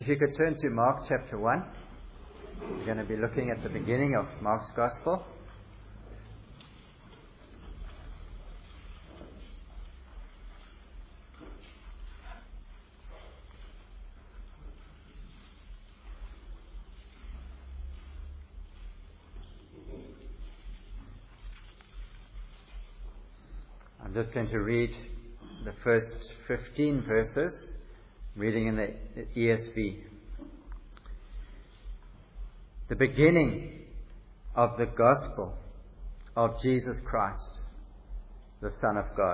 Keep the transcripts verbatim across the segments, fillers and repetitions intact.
If you could turn to Mark chapter one. We're going to be looking at the beginning of Mark's Gospel. I'm just going to read the first fifteen verses, reading in the E S V. The beginning of the gospel of Jesus Christ, the Son of God.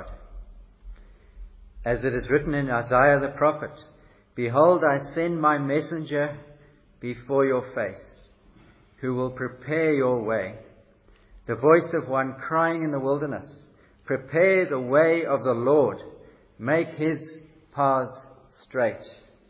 As it is written in Isaiah the prophet, "Behold, I send my messenger before your face, who will prepare your way. The voice of one crying in the wilderness, prepare the way of the Lord, make his paths straight."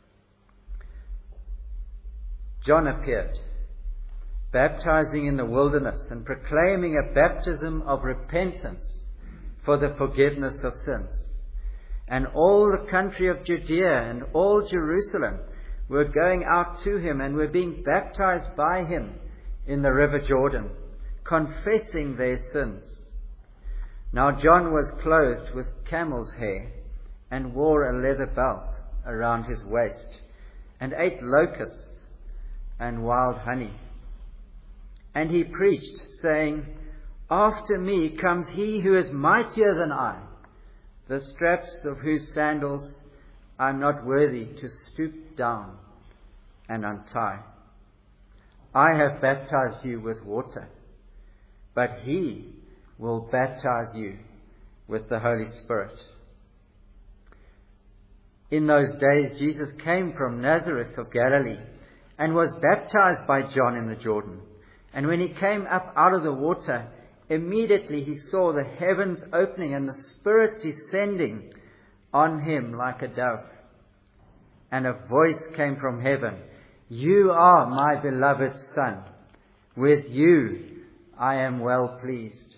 John appeared, baptizing in the wilderness and proclaiming a baptism of repentance for the forgiveness of sins. And all the country of Judea and all Jerusalem were going out to him and were being baptized by him in the river Jordan, confessing their sins. Now John was clothed with camel's hair and wore a leather belt around his waist, and ate locusts and wild honey. And he preached, saying, "After me comes he who is mightier than I, the straps of whose sandals I am not worthy to stoop down and untie. I have baptized you with water, but he will baptize you with the Holy Spirit." In those days Jesus came from Nazareth of Galilee and was baptized by John in the Jordan. And when he came up out of the water, immediately he saw the heavens opening and the Spirit descending on him like a dove. And a voice came from heaven, "You are my beloved Son. With you I am well pleased."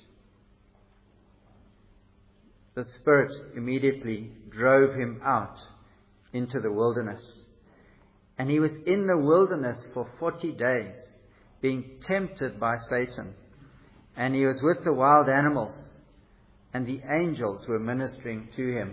The Spirit immediately drove him out into the wilderness. And he was in the wilderness for forty days, being tempted by Satan. And he was with the wild animals, and the angels were ministering to him.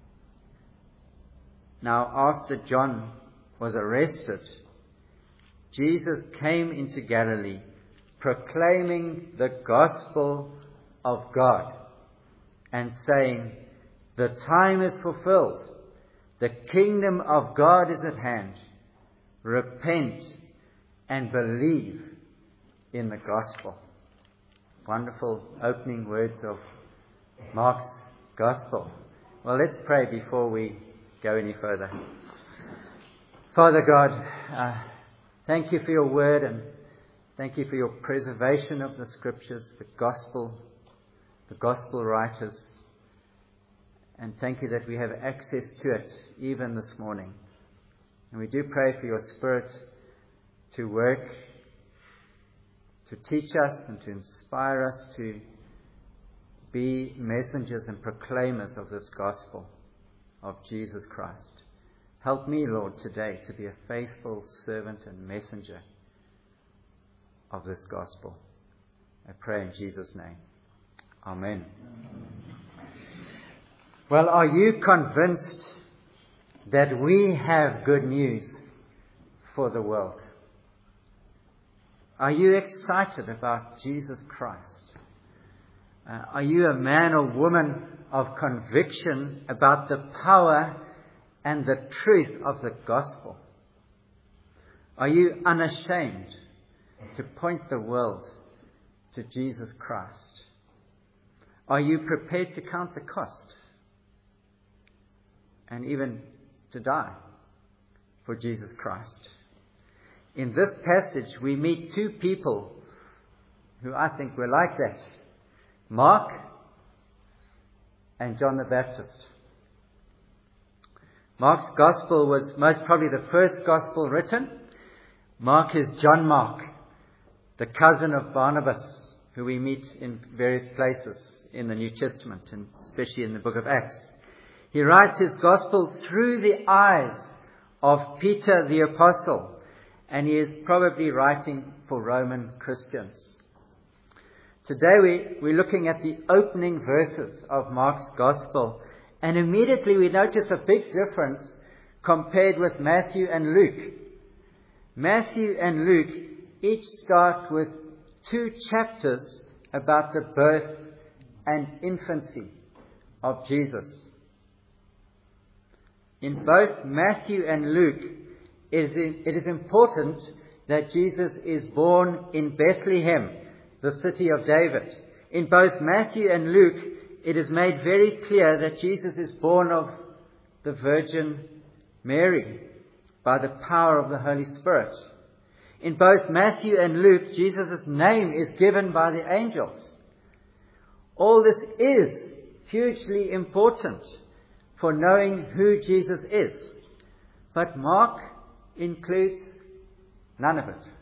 Now after John was arrested, Jesus came into Galilee, proclaiming the gospel of God, and saying, "The time is fulfilled. The kingdom of God is at hand. Repent and believe in the gospel." Wonderful opening words of Mark's Gospel. Well, let's pray before we go any further. Father God, uh, thank you for your word, and thank you for your preservation of the scriptures, the gospel, the gospel writers. And thank you that we have access to it even this morning. And we do pray for your Spirit to work, to teach us and to inspire us to be messengers and proclaimers of this gospel of Jesus Christ. Help me, Lord, today to be a faithful servant and messenger of this gospel. I pray in Jesus' name. Amen. Well, are you convinced that we have good news for the world? Are you excited about Jesus Christ? Uh, are you a man or woman of conviction about the power and the truth of the gospel? Are you unashamed to point the world to Jesus Christ? Are you prepared to count the cost and even to die for Jesus Christ? In this passage, we meet two people who I think were like that. Mark and John the Baptist. Mark's gospel was most probably the first gospel written. Mark is John Mark, the cousin of Barnabas, who we meet in various places in the New Testament, and especially in the book of Acts. He writes his gospel through the eyes of Peter the Apostle, and he is probably writing for Roman Christians. Today we, we're looking at the opening verses of Mark's Gospel, and immediately we notice a big difference compared with Matthew and Luke. Matthew and Luke each start with two chapters about the birth and infancy of Jesus. In both Matthew and Luke, it is, it is important that Jesus is born in Bethlehem, the city of David. In both Matthew and Luke, it is made very clear that Jesus is born of the Virgin Mary by the power of the Holy Spirit. In both Matthew and Luke, Jesus' name is given by the angels. All this is hugely important for knowing who Jesus is. But Mark includes none of it.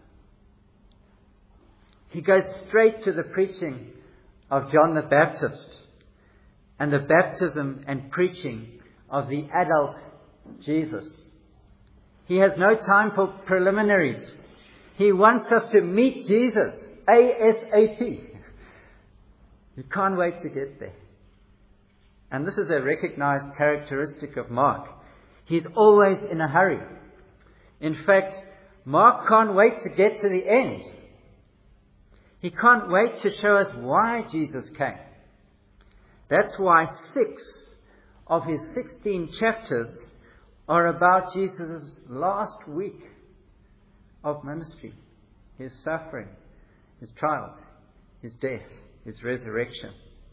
He goes straight to the preaching of John the Baptist and the baptism and preaching of the adult Jesus. He has no time for preliminaries. He wants us to meet Jesus ASAP. You can't wait to get there. And this is a recognized characteristic of Mark. He's always in a hurry. In fact, Mark can't wait to get to the end. He can't wait to show us why Jesus came. That's why six of his sixteen chapters are about Jesus' last week of ministry, his suffering, his trials, his death, his resurrection.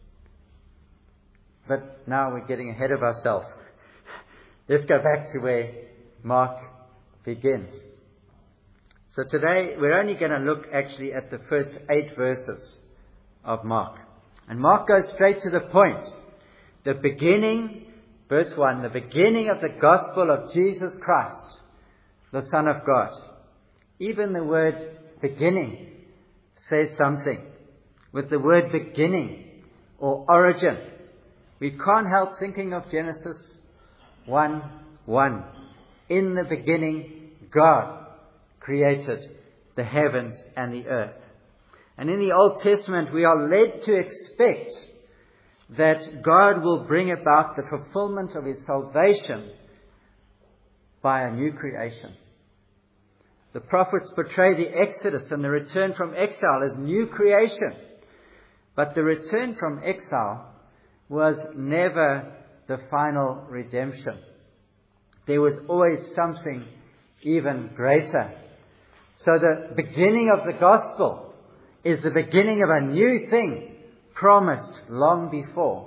But now we're getting ahead of ourselves. Let's go back to where Mark begins. So today we're only going to look actually at the first eight verses of Mark. And Mark goes straight to the point. The beginning, verse one, the beginning of the gospel of Jesus Christ, the Son of God. Even the word beginning says something. With the word beginning or origin, we can't help thinking of Genesis one one. In the beginning, God created the heavens and the earth. And in the Old Testament, we are led to expect that God will bring about the fulfillment of his salvation by a new creation. The prophets portray the Exodus and the return from exile as new creation. But the return from exile was never the final redemption. There was always something even greater. So the beginning of the gospel is the beginning of a new thing promised long before.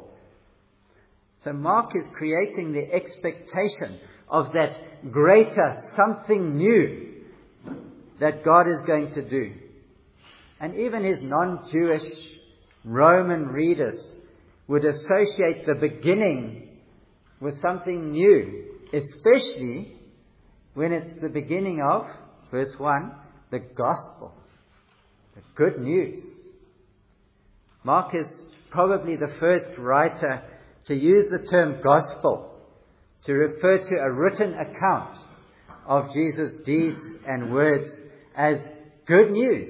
So Mark is creating the expectation of that greater something new that God is going to do. And even his non-Jewish Roman readers would associate the beginning with something new, especially when it's the beginning of, verse one, the gospel, the good news. Mark is probably the first writer to use the term gospel to refer to a written account of Jesus' deeds and words as good news.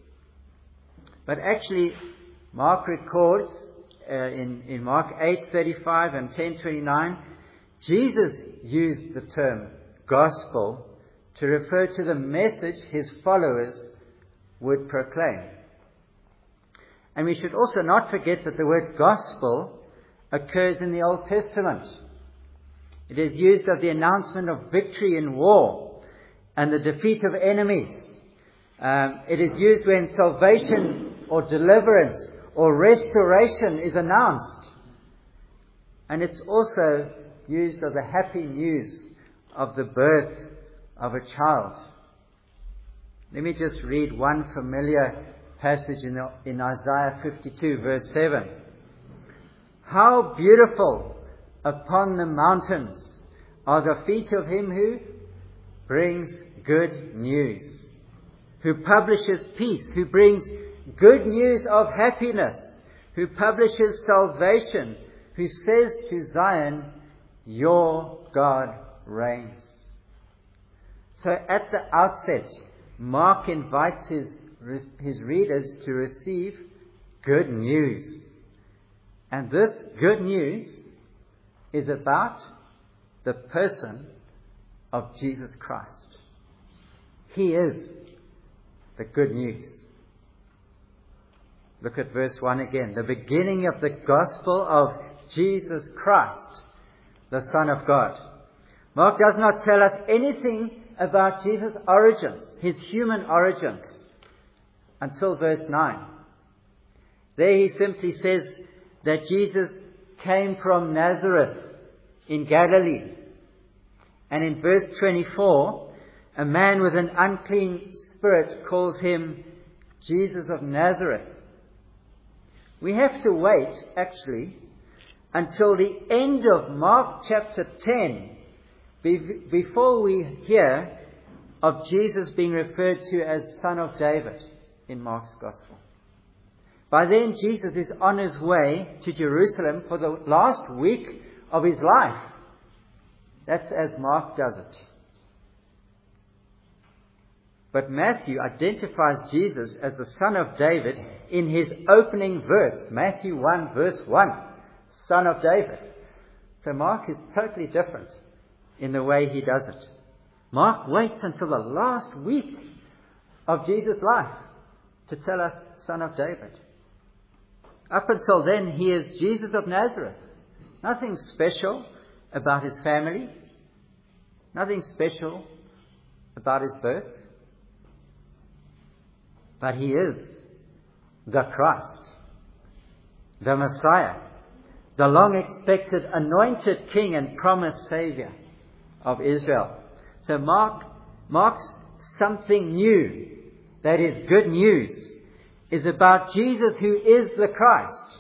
But actually, Mark records uh, in, in Mark eight thirty-five and ten twenty-nine, Jesus used the term gospel to refer to the message his followers would proclaim. And we should also not forget that the word gospel occurs in the Old Testament. It is used of the announcement of victory in war and the defeat of enemies. Um, it is used when salvation or deliverance or restoration is announced. And it's also used of the happy news of the birth of a child. Let me just read one familiar passage in, the, in Isaiah fifty-two, verse seven. How beautiful upon the mountains are the feet of him who brings good news, who publishes peace, who brings good news of happiness, who publishes salvation, who says to Zion, your God reigns. So at the outset, Mark invites his, his readers to receive good news. And this good news is about the person of Jesus Christ. He is the good news. Look at verse one again. The beginning of the gospel of Jesus Christ, the Son of God. Mark does not tell us anything about Jesus' origins, his human origins, until verse nine. There he simply says that Jesus came from Nazareth in Galilee. And in verse twenty-four, a man with an unclean spirit calls him Jesus of Nazareth. We have to wait, actually, until the end of Mark chapter ten before we hear of Jesus being referred to as Son of David in Mark's Gospel. By then, Jesus is on his way to Jerusalem for the last week of his life. That's as Mark does it. But Matthew identifies Jesus as the Son of David in his opening verse, Matthew one, verse one, Son of David. So Mark is totally different in the way he does it. Mark waits until the last week of Jesus' life to tell us Son of David. Up until then, he is Jesus of Nazareth. Nothing special about his family. Nothing special about his birth. But he is the Christ, the Messiah, the long-expected anointed King and promised Savior of Israel. So Mark marks something new, that is good news, is about Jesus who is the Christ.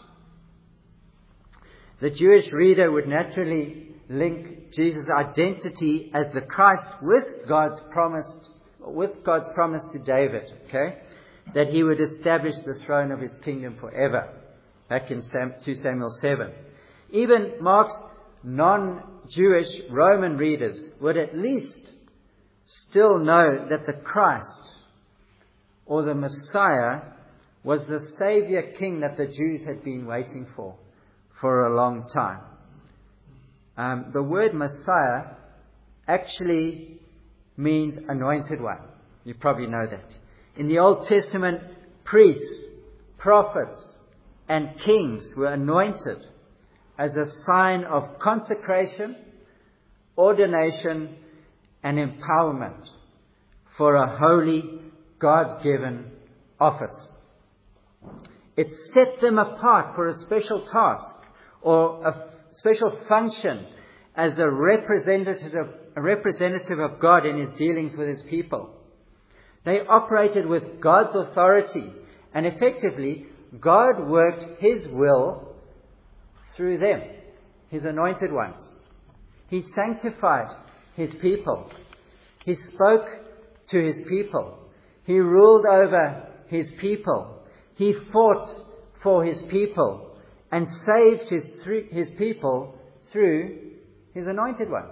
The Jewish reader would naturally link Jesus' identity as the Christ with God's promised, with God's promise to David, okay? That he would establish the throne of his kingdom forever, back in Second Samuel seven. Even Mark's non-Jewish Roman readers would at least still know that the Christ, or the Messiah, was the Savior King that the Jews had been waiting for, for a long time. Um, the word Messiah actually means anointed one. You probably know that. In the Old Testament, priests, prophets, and kings were anointed as a sign of consecration, ordination, and empowerment for a holy, God-given office. It set them apart for a special task or a special function as a representative, a representative of God in his dealings with his people. They operated with God's authority, and effectively, God worked his will through them, his anointed ones. He sanctified his people. He spoke to his people. He ruled over his people. He fought for his people and saved his, his people through his anointed ones.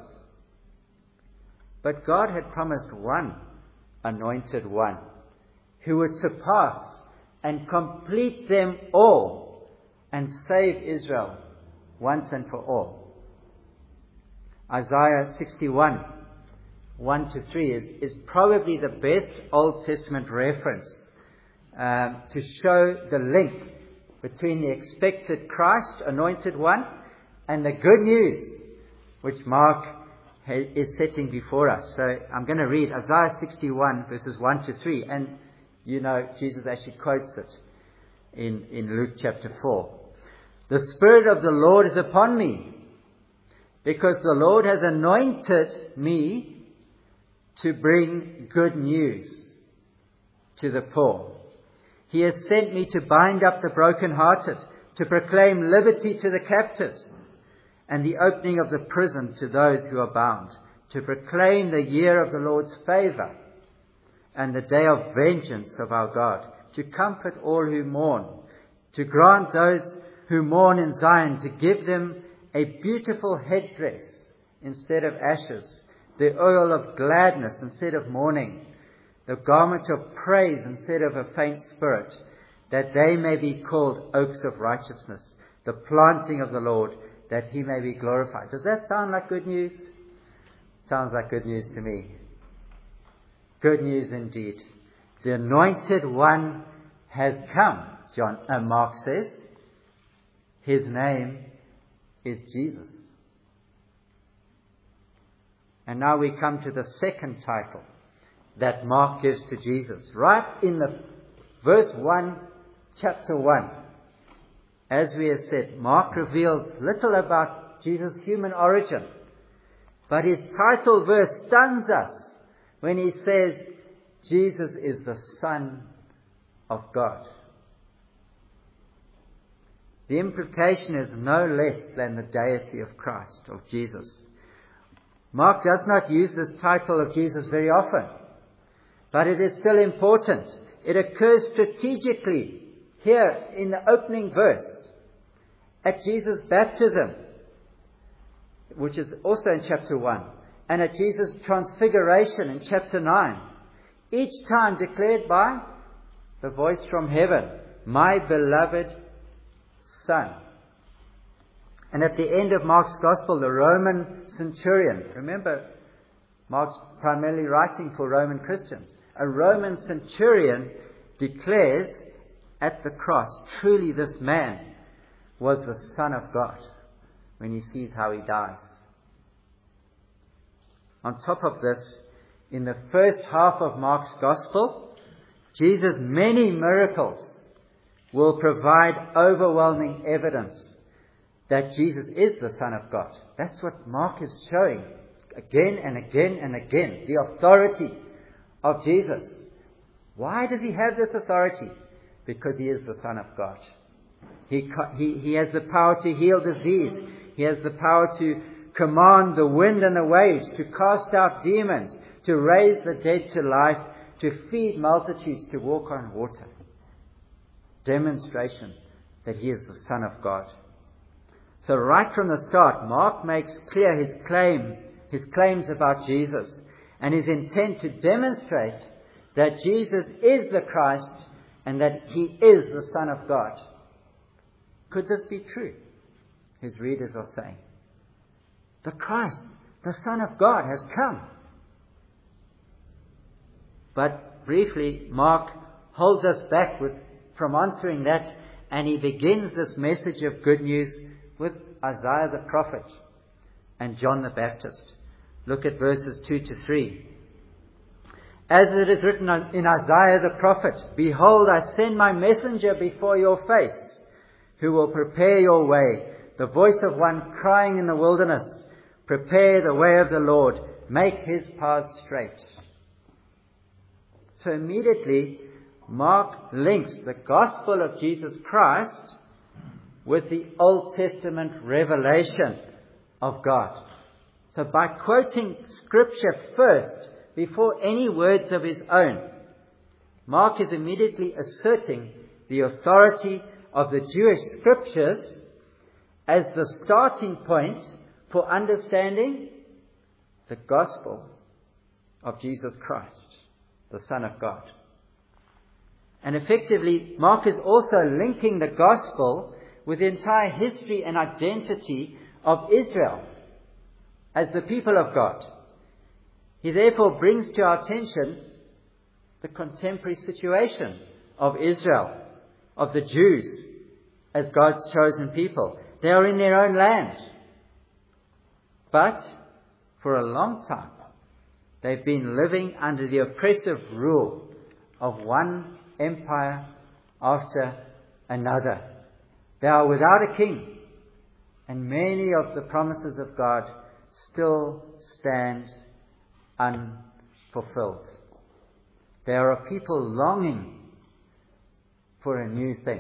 But God had promised one anointed one who would surpass and complete them all and save Israel once and for all. Isaiah sixty-one, one to three is, is probably the best Old Testament reference um, to show the link between the expected Christ, anointed one, and the good news which Mark is setting before us. So I'm going to read Isaiah sixty-one verses one to three, and you know Jesus actually quotes it in, in Luke chapter four. The Spirit of the Lord is upon me, because the Lord has anointed me to bring good news to the poor. He has sent me to bind up the brokenhearted, to proclaim liberty to the captives, and the opening of the prison to those who are bound, to proclaim the year of the Lord's favour and the day of vengeance of our God, to comfort all who mourn, to grant those who mourn in Zion, to give them a beautiful headdress instead of ashes, the oil of gladness instead of mourning, the garment of praise instead of a faint spirit, that they may be called oaks of righteousness, the planting of the Lord, that he may be glorified. Does that sound like good news? Sounds like good news to me. Good news indeed. The anointed one has come, John uh, Mark says. His name is Jesus. And now we come to the second title that Mark gives to Jesus. Right in the verse one, chapter one. As we have said, Mark reveals little about Jesus' human origin. But his title verse stuns us when he says, Jesus is the Son of God. The implication is no less than the deity of Christ, of Jesus. Mark does not use this title of Jesus very often, but it is still important. It occurs strategically here in the opening verse at Jesus' baptism, which is also in chapter one, and at Jesus' transfiguration in chapter nine. Each time declared by the voice from heaven, my beloved Son. And at the end of Mark's Gospel, the Roman centurion, remember, Mark's primarily writing for Roman Christians. A Roman centurion declares at the cross, truly this man was the Son of God, when he sees how he dies. On top of this, in the first half of Mark's Gospel, Jesus' many miracles will provide overwhelming evidence that Jesus is the Son of God. That's what Mark is showing again and again and again. The authority of Jesus. Why does he have this authority? Because he is the Son of God. He, he, he has the power to heal disease. He has the power to command the wind and the waves, to cast out demons, to raise the dead to life, to feed multitudes, to walk on water. Demonstration that he is the Son of God. So right from the start, Mark makes clear his claim, his claims about Jesus, and his intent to demonstrate that Jesus is the Christ and that he is the Son of God. Could this be true? His readers are saying. The Christ, the Son of God, has come. But briefly, Mark holds us back with, from answering that, and he begins this message of good news with Isaiah the prophet and John the Baptist. Look at verses two to three. As it is written in Isaiah the prophet, behold, I send my messenger before your face, who will prepare your way, the voice of one crying in the wilderness, prepare the way of the Lord, make his path straight. So immediately, Mark links the gospel of Jesus Christ with the Old Testament revelation of God. So by quoting Scripture first, before any words of his own, Mark is immediately asserting the authority of the Jewish Scriptures as the starting point for understanding the gospel of Jesus Christ, the Son of God. And effectively, Mark is also linking the gospel with the entire history and identity of Israel as the people of God. He therefore brings to our attention the contemporary situation of Israel, of the Jews, as God's chosen people. They are in their own land. But for a long time, they've been living under the oppressive rule of one empire after another. They are without a king, and many of the promises of God still stand unfulfilled. There are people longing for a new thing,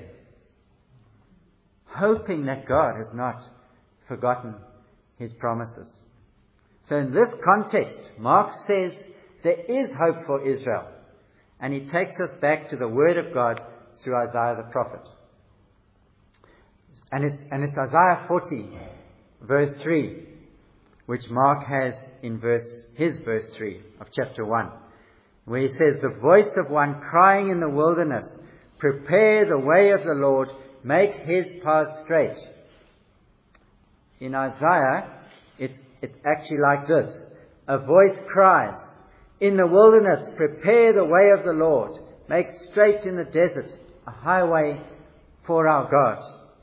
hoping that God has not forgotten his promises. So in this context, Mark says there is hope for Israel. And he takes us back to the Word of God through Isaiah the prophet. And it's, and it's Isaiah forty, verse three. which Mark has in verse his verse three of chapter one, where he says, "The voice of one crying in the wilderness, prepare the way of the Lord, make his path straight." In Isaiah, it's, it's actually like this. A voice cries, "In the wilderness, prepare the way of the Lord, make straight in the desert a highway for our God."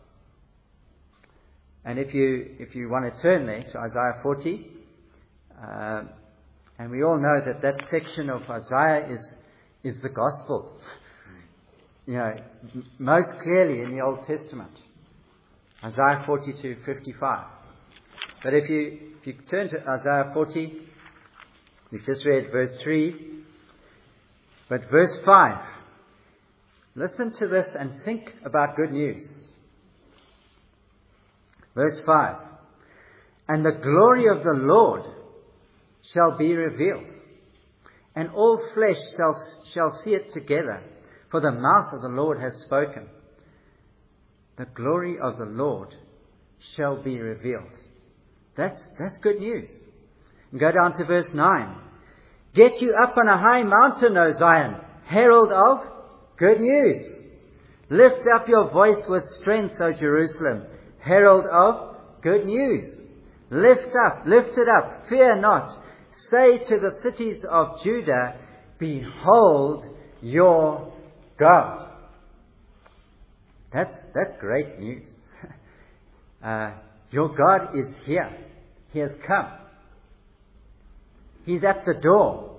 And if you if you want to turn there to Isaiah forty, uh, and we all know that that section of Isaiah is is the gospel, you know, m- most clearly in the Old Testament, Isaiah forty to fifty-five. But if you if you turn to Isaiah forty, we've just read verse three, but verse five. Listen to this and think about good news. Verse five. "And the glory of the Lord shall be revealed, and all flesh shall, shall see it together, for the mouth of the Lord has spoken." The glory of the Lord shall be revealed. That's, that's good news. And go down to verse nine. "Get you up on a high mountain, O Zion, herald of good news. Lift up your voice with strength, O Jerusalem, herald of good news. Lift up, lift it up, fear not. Say to the cities of Judah, behold your God." That's, that's great news. uh, your God is here. He has come. He's at the door.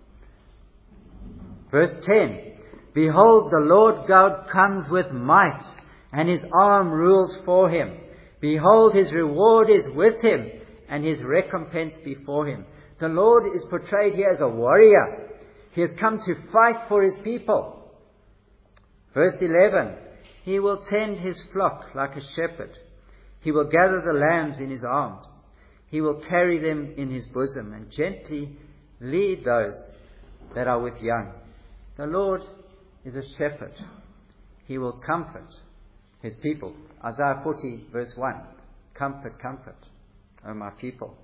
Verse ten. "Behold, the Lord God comes with might, and his arm rules for him. Behold, his reward is with him, and his recompense before him." The Lord is portrayed here as a warrior. He has come to fight for his people. Verse eleven. "He will tend his flock like a shepherd. He will gather the lambs in his arms. He will carry them in his bosom, and gently lead those that are with young." The Lord is a shepherd. He will comfort his people. Isaiah forty verse one. "Comfort, comfort, O my people."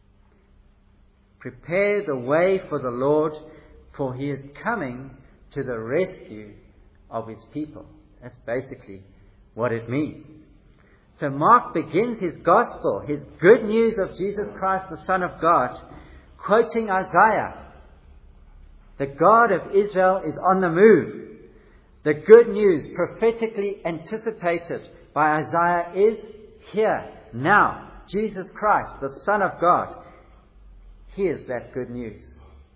Prepare the way for the Lord, for he is coming to the rescue of his people. That's basically what it means. So Mark begins his gospel, his good news of Jesus Christ, the Son of God, quoting Isaiah. The God of Israel is on the move. The good news prophetically anticipated by Isaiah is here, now. Jesus Christ, the Son of God. Here's that good news.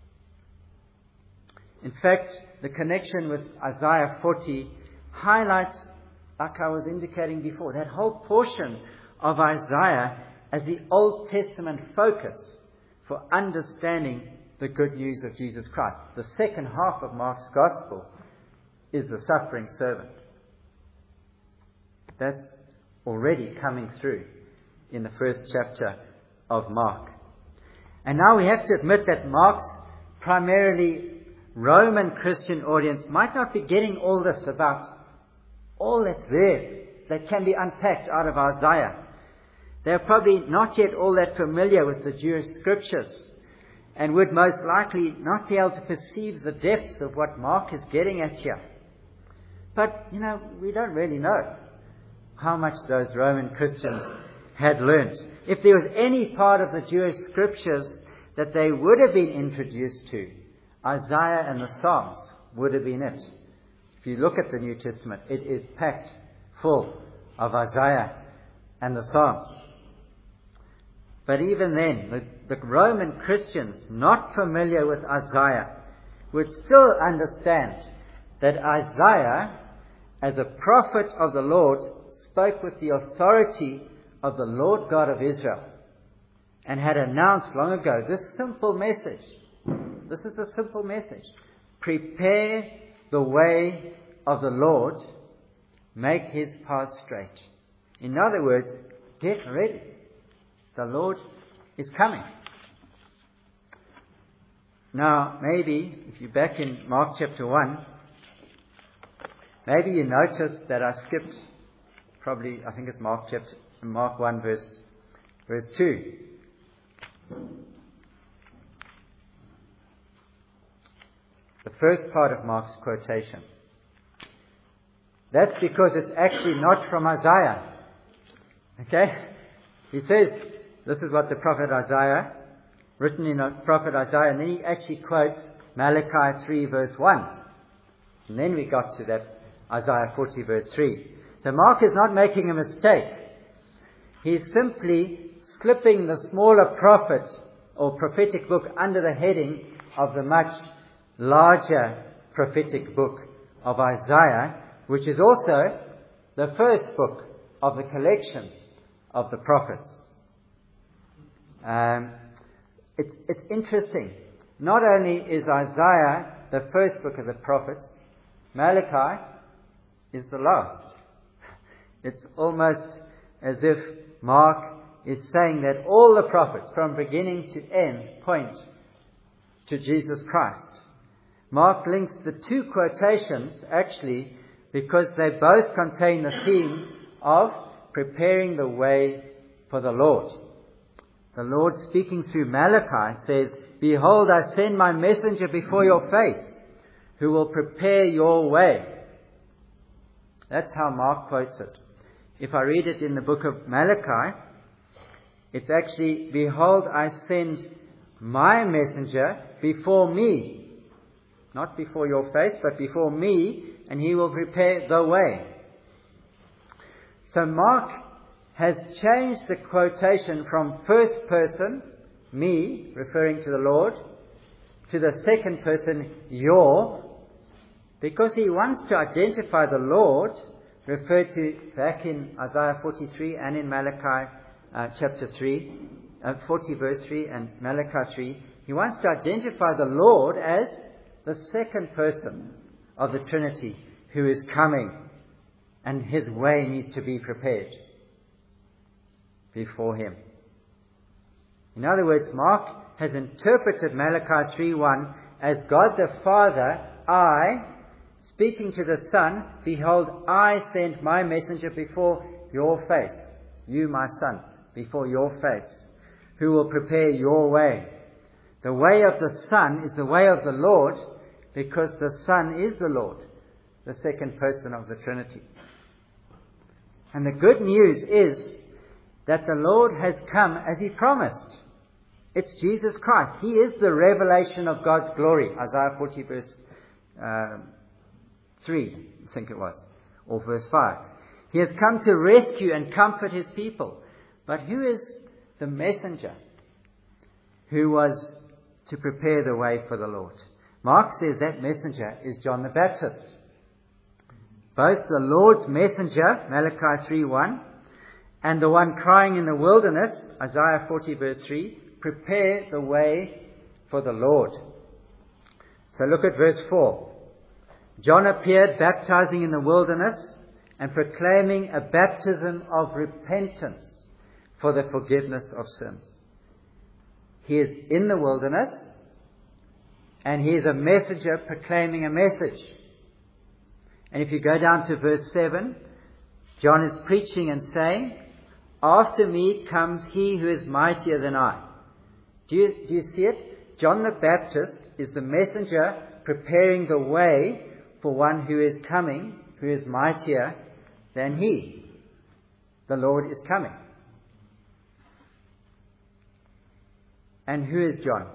In fact, the connection with Isaiah forty highlights, like I was indicating before, that whole portion of Isaiah as the Old Testament focus for understanding the good news of Jesus Christ. The second half of Mark's Gospel is the suffering servant. That's already coming through in the first chapter of Mark. And now we have to admit that Mark's primarily Roman Christian audience might not be getting all this about all that's there that can be unpacked out of Isaiah. They're probably not yet all that familiar with the Jewish scriptures and would most likely not be able to perceive the depth of what Mark is getting at here. But, you know, we don't really know how much those Roman Christians had learnt. If there was any part of the Jewish scriptures that they would have been introduced to, Isaiah and the Psalms would have been it. If you look at the New Testament, it is packed full of Isaiah and the Psalms. But even then, the, the Roman Christians not familiar with Isaiah would still understand that Isaiah, as a prophet of the Lord, spoke with the authority of the Lord God of Israel and had announced long ago this simple message. This is a simple message. Prepare the way of the Lord, make his path straight. In other words, get ready. The Lord is coming. Now, maybe, if you're back in Mark chapter one, maybe you noticed that I skipped probably, I think it's Mark chapter, Mark one verse, verse two. The first part of Mark's quotation. That's because it's actually not from Isaiah. Okay? He says, this is what the prophet Isaiah, written in the prophet Isaiah, and then he actually quotes Malachi three verse one. And then we got to that Isaiah forty verse three. So Mark is not making a mistake. He's simply slipping the smaller prophet or prophetic book under the heading of the much larger prophetic book of Isaiah, which is also the first book of the collection of the prophets. Um, it's, it's interesting. Not only is Isaiah the first book of the prophets, Malachi is the last. It's almost as if Mark is saying that all the prophets, from beginning to end, point to Jesus Christ. Mark links the two quotations, actually, because they both contain the theme of preparing the way for the Lord. The Lord, speaking through Malachi, says, "Behold, I send my messenger before your face, who will prepare your way." That's how Mark quotes it. If I read it in the book of Malachi, it's actually, "Behold, I send my messenger before me." Not before your face, but before me, and he will prepare the way. So Mark has changed the quotation from first person, me, referring to the Lord, to the second person, your, because he wants to identify the Lord, referred to back in Isaiah forty-three and in Malachi uh, chapter three, uh, forty verse three and Malachi three. He wants to identify the Lord as the second person of the Trinity who is coming, and his way needs to be prepared before him. In other words, Mark has interpreted Malachi three one as God the Father, I, speaking to the Son, "Behold, I send my messenger before your face," you, my Son, before your face, "who will prepare your way." The way of the Son is the way of the Lord, because the Son is the Lord, the second person of the Trinity. And the good news is that the Lord has come as he promised. It's Jesus Christ. He is the revelation of God's glory. Isaiah forty verse uh, three, I think it was, or verse five. He has come to rescue and comfort his people. But who is the messenger who was to prepare the way for the Lord? Mark says that messenger is John the Baptist. Both the Lord's messenger, Malachi three one, and the one crying in the wilderness, Isaiah forty verse three, prepare the way for the Lord. So look at verse four. John appeared baptizing in the wilderness and proclaiming a baptism of repentance for the forgiveness of sins. He is in the wilderness, and he is a messenger proclaiming a message. And if you go down to verse seven, John is preaching and saying, "After me comes he who is mightier than I." Do you, do you see it? John the Baptist is the messenger preparing the way for one who is coming, who is mightier than he. The Lord is coming. And who is John?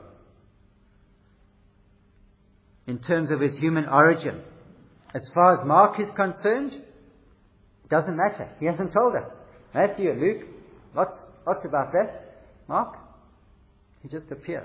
In terms of his human origin, as far as Mark is concerned, it doesn't matter. He hasn't told us. Matthew, Luke, lots, lots about that. Mark, he just appears.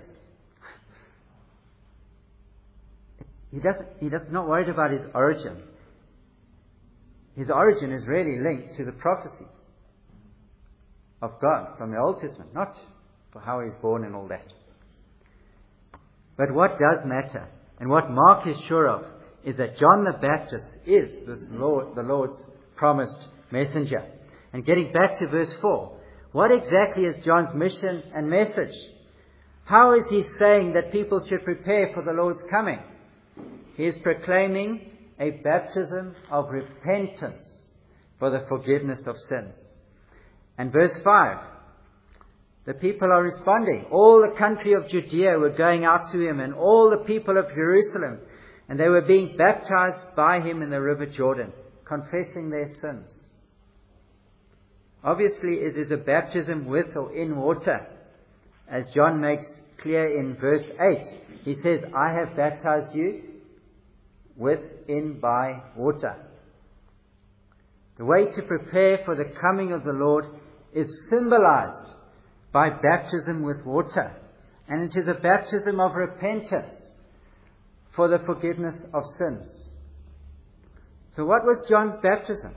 He doesn't. He does not worried about his origin. His origin is really linked to the prophecy of God from the Old Testament, not for how he's born and all that. But what does matter, and what Mark is sure of, is that John the Baptist is this Lord, the Lord's promised messenger. And getting back to verse four, what exactly is John's mission and message? How is he saying that people should prepare for the Lord's coming? He is proclaiming a baptism of repentance for the forgiveness of sins. And verse five, The people are responding. All the country of Judea were going out to him, and all the people of Jerusalem, and they were being baptized by him in the river Jordan, confessing their sins. Obviously, it is a baptism with or in water, as John makes clear in verse eight. He says, I have baptized you with, in, by water. The way to prepare for the coming of the Lord is symbolized by baptism with water. And it is a baptism of repentance for the forgiveness of sins. So what was John's baptism?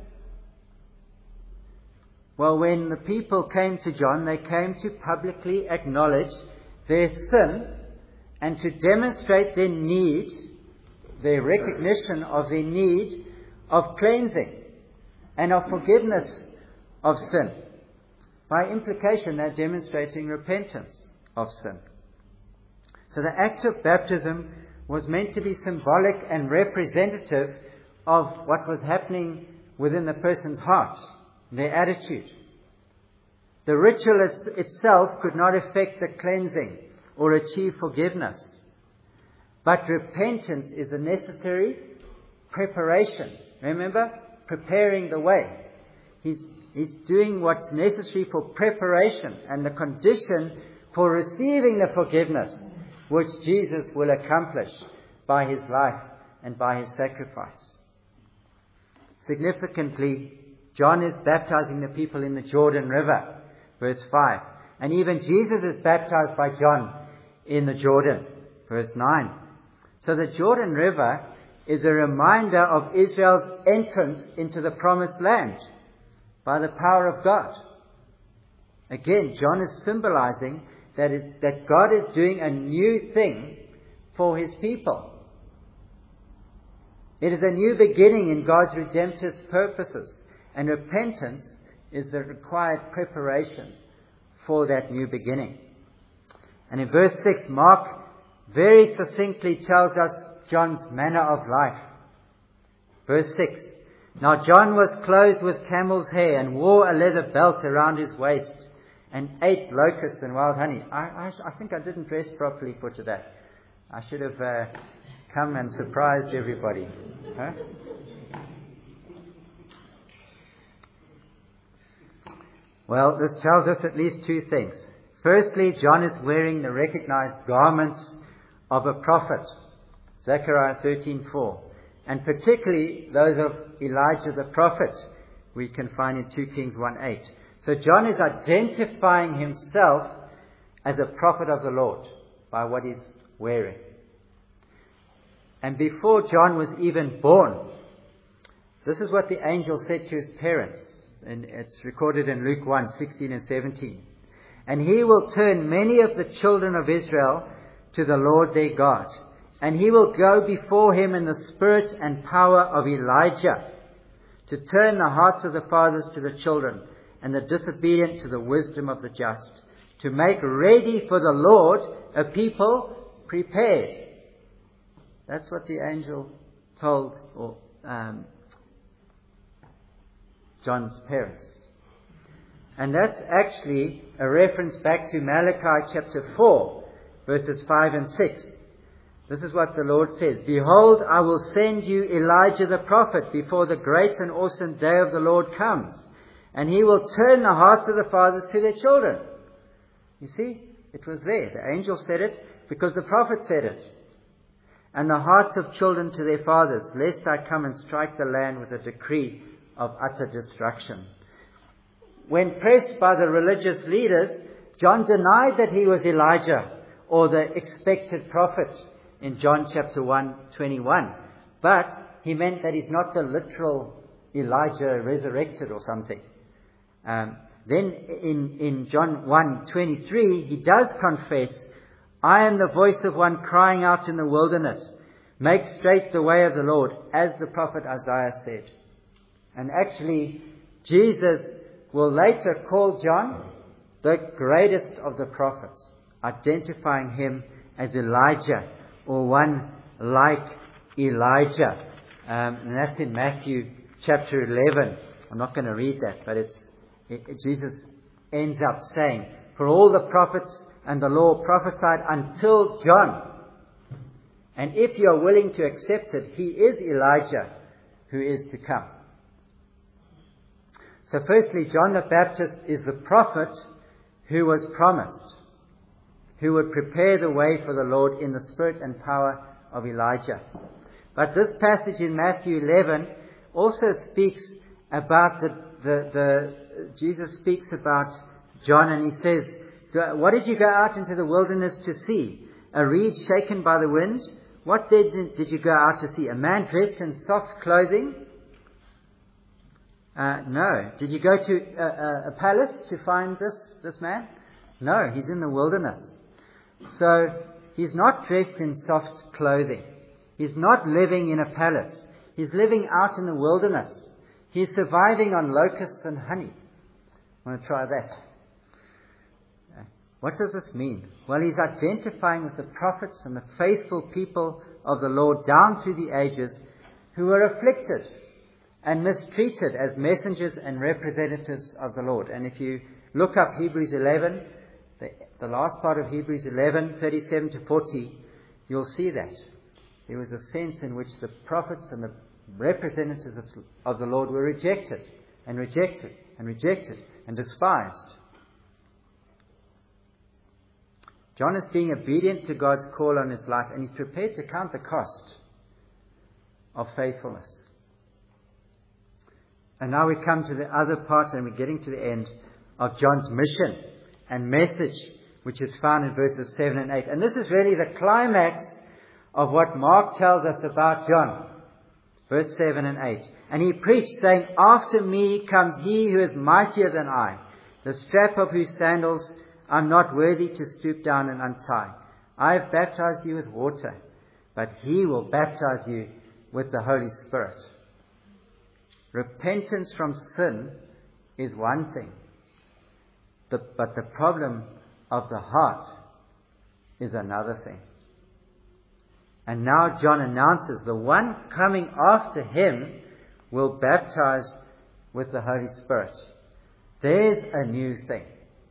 Well, when the people came to John, they came to publicly acknowledge their sin and to demonstrate their need, their recognition of their need of cleansing and of forgiveness of sin. By implication, they're demonstrating repentance of sin. So the act of baptism was meant to be symbolic and representative of what was happening within the person's heart, their attitude. The ritual itself could not effect the cleansing or achieve forgiveness. But repentance is a necessary preparation. Remember? Preparing the way. He's, he's doing what's necessary for preparation and the condition for receiving the forgiveness which Jesus will accomplish by his life and by his sacrifice. Significantly, John is baptizing the people in the Jordan River, verse five. And even Jesus is baptized by John in the Jordan, verse nine. So the Jordan River is a reminder of Israel's entrance into the promised land by the power of God. Again, John is symbolizing that, is, that God is doing a new thing for his people. It is a new beginning in God's redemptive purposes, and repentance is the required preparation for that new beginning. And in verse six, Mark very succinctly tells us John's manner of life. Verse six, Now John was clothed with camel's hair and wore a leather belt around his waist and ate locusts and wild honey. I, I, I think I didn't dress properly for today. I should have uh, come and surprised everybody. Huh? Well, this tells us at least two things. Firstly, John is wearing the recognized garments of a prophet, Zechariah thirteen four, and particularly those of Elijah the prophet, we can find in two Kings one eight. So John is identifying himself as a prophet of the Lord by what he's wearing. And before John was even born, this is what the angel said to his parents. And it's recorded in Luke one sixteen and seventeen. And he will turn many of the children of Israel to the Lord their God. And he will go before him in the spirit and power of Elijah, to turn the hearts of the fathers to the children, and the disobedient to the wisdom of the just, to make ready for the Lord a people prepared. That's what the angel told or, um, John's parents. And that's actually a reference back to Malachi chapter four, verses five and six. This is what the Lord says. Behold, I will send you Elijah the prophet before the great and awesome day of the Lord comes. And he will turn the hearts of the fathers to their children. You see, it was there. The angel said it because the prophet said it. And the hearts of children to their fathers, lest I come and strike the land with a decree of utter destruction. When pressed by the religious leaders, John denied that he was Elijah or the expected prophet in John chapter one twenty-one. But he meant that he's not the literal Elijah resurrected or something. Um, then in, in John one twenty-three, he does confess, I am the voice of one crying out in the wilderness, make straight the way of the Lord, as the prophet Isaiah said. And actually, Jesus will later call John the greatest of the prophets, identifying him as Elijah, or one like Elijah. Um, and that's in Matthew chapter eleven. I'm not going to read that, but it's it, Jesus ends up saying, For all the prophets and the law prophesied until John. And if you are willing to accept it, he is Elijah who is to come. So firstly, John the Baptist is the prophet who was promised, who would prepare the way for the Lord in the spirit and power of Elijah. But this passage in Matthew eleven also speaks about the, the, the Jesus speaks about John, and he says, what did you go out into the wilderness to see? A reed shaken by the wind? What did, did you go out to see? A man dressed in soft clothing? Uh, no. Did you go to a, a, a palace to find this, this man? No, he's in the wilderness. So he's not dressed in soft clothing. He's not living in a palace. He's living out in the wilderness. He's surviving on locusts and honey. I want to try that. What does this mean? Well, he's identifying with the prophets and the faithful people of the Lord down through the ages who were afflicted and mistreated as messengers and representatives of the Lord. And if you look up Hebrews eleven, the, the last part of Hebrews eleven, thirty-seven to forty, you'll see that. There was a sense in which the prophets and the representatives of, of the Lord were rejected and rejected and rejected and despised. John is being obedient to God's call on his life, and he's prepared to count the cost of faithfulness. And now we come to the other part, and we're getting to the end of John's mission and message, which is found in verses seven and eight. And this is really the climax of what Mark tells us about John. Verse seven and eight. And he preached, saying, after me comes he who is mightier than I, the strap of whose sandals I'm not worthy to stoop down and untie. I have baptized you with water, but he will baptize you with the Holy Spirit. Repentance from sin is one thing, the, but the problem of the heart is another thing. And now John announces the one coming after him will baptize with the Holy Spirit. There's a new thing.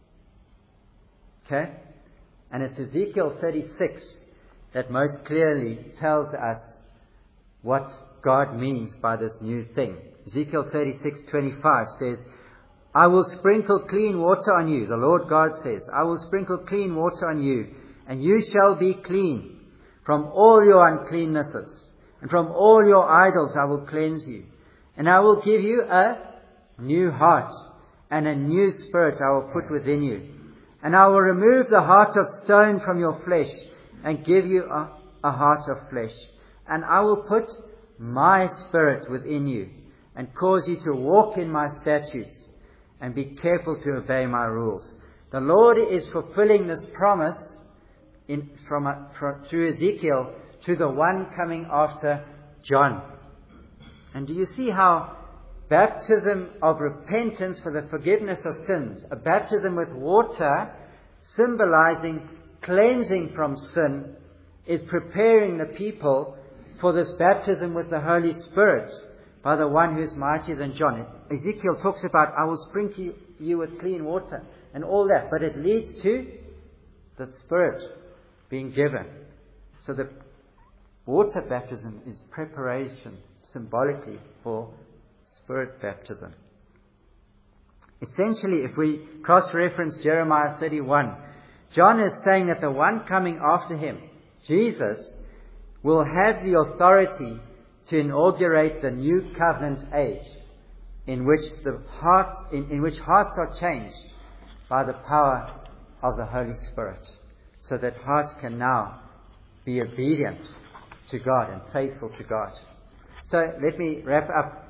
Okay? And it's Ezekiel thirty-six that most clearly tells us what God means by this new thing. Ezekiel thirty-six twenty-five says, I will sprinkle clean water on you. The Lord God says, I will sprinkle clean water on you, and you shall be clean from all your uncleannesses, and from all your idols I will cleanse you. And I will give you a new heart, and a new spirit I will put within you. And I will remove the heart of stone from your flesh, and give you a, a heart of flesh. And I will put my spirit within you, and cause you to walk in my statutes, and be careful to obey my rules. The Lord is fulfilling this promise in, from, from through Ezekiel to the one coming after John. And do you see how baptism of repentance for the forgiveness of sins, a baptism with water symbolizing cleansing from sin, is preparing the people for this baptism with the Holy Spirit by the one who is mightier than John. Ezekiel talks about, I will sprinkle you with clean water and all that, but it leads to the Spirit being given. So the water baptism is preparation symbolically for Spirit baptism. Essentially, if we cross-reference Jeremiah thirty-one, John is saying that the one coming after him, Jesus, will have the authority to inaugurate the new covenant age in which the hearts, in, in which hearts are changed by the power of the Holy Spirit, so that hearts can now be obedient to God and faithful to God. So let me wrap up.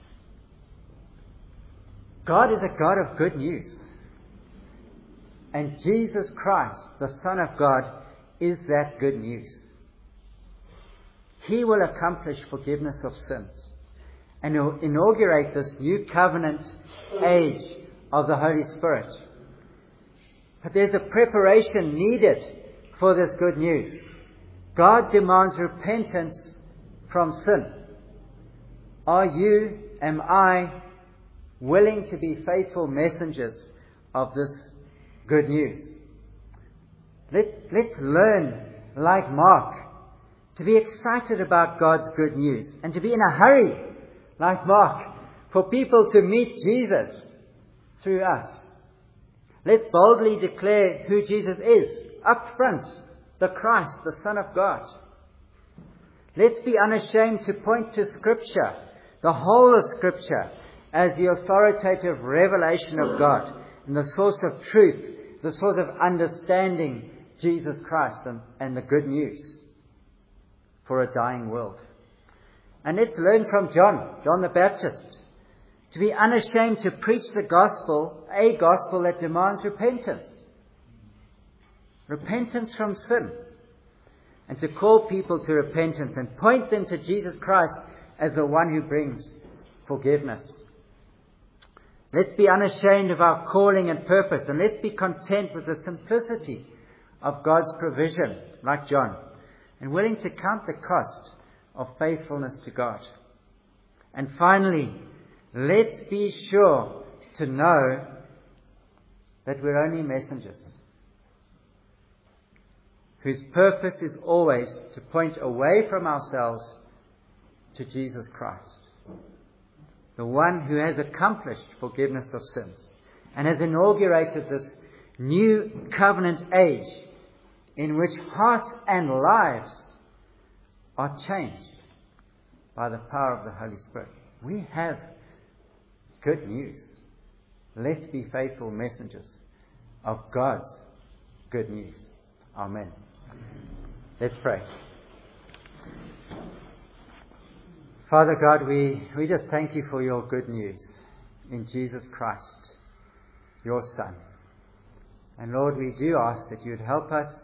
God is a God of good news. And Jesus Christ, the Son of God, is that good news. He will accomplish forgiveness of sins and will inaugurate this new covenant age of the Holy Spirit. But there's a preparation needed for this good news. God demands repentance from sin. Are you, am I, willing to be faithful messengers of this good news. Let, let's learn, like Mark, to be excited about God's good news and to be in a hurry, like Mark, for people to meet Jesus through us. Let's boldly declare who Jesus is, up front, the Christ, the Son of God. Let's be unashamed to point to Scripture, the whole of Scripture, as the authoritative revelation of God and the source of truth, the source of understanding Jesus Christ and, and the good news for a dying world. And let's learn from John, John the Baptist, to be unashamed to preach the gospel, a gospel that demands repentance. Repentance from sin. And to call people to repentance and point them to Jesus Christ as the one who brings forgiveness. Let's be unashamed of our calling and purpose, and let's be content with the simplicity of God's provision, like John, and willing to count the cost of faithfulness to God. And finally, let's be sure to know that we're only messengers, whose purpose is always to point away from ourselves to Jesus Christ, the one who has accomplished forgiveness of sins and has inaugurated this new covenant age in which hearts and lives are changed by the power of the Holy Spirit. We have good news. Let's be faithful messengers of God's good news. Amen. Let's pray. Father God, we, we just thank you for your good news in Jesus Christ, your Son. And Lord, we do ask that you would help us,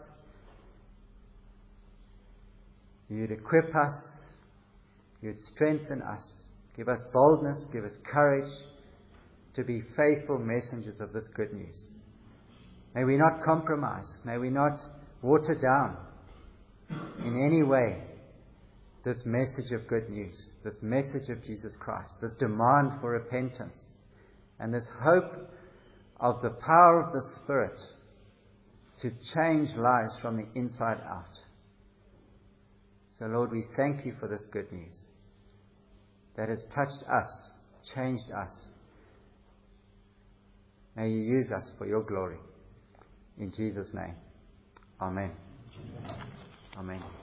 you would equip us, you would strengthen us, give us boldness, give us courage to be faithful messengers of this good news. May we not compromise, may we not water down in any way this message of good news, this message of Jesus Christ, this demand for repentance, and this hope of the power of the Spirit to change lives from the inside out. So Lord, we thank you for this good news that has touched us, changed us. May you use us for your glory. In Jesus' name. Amen. Amen.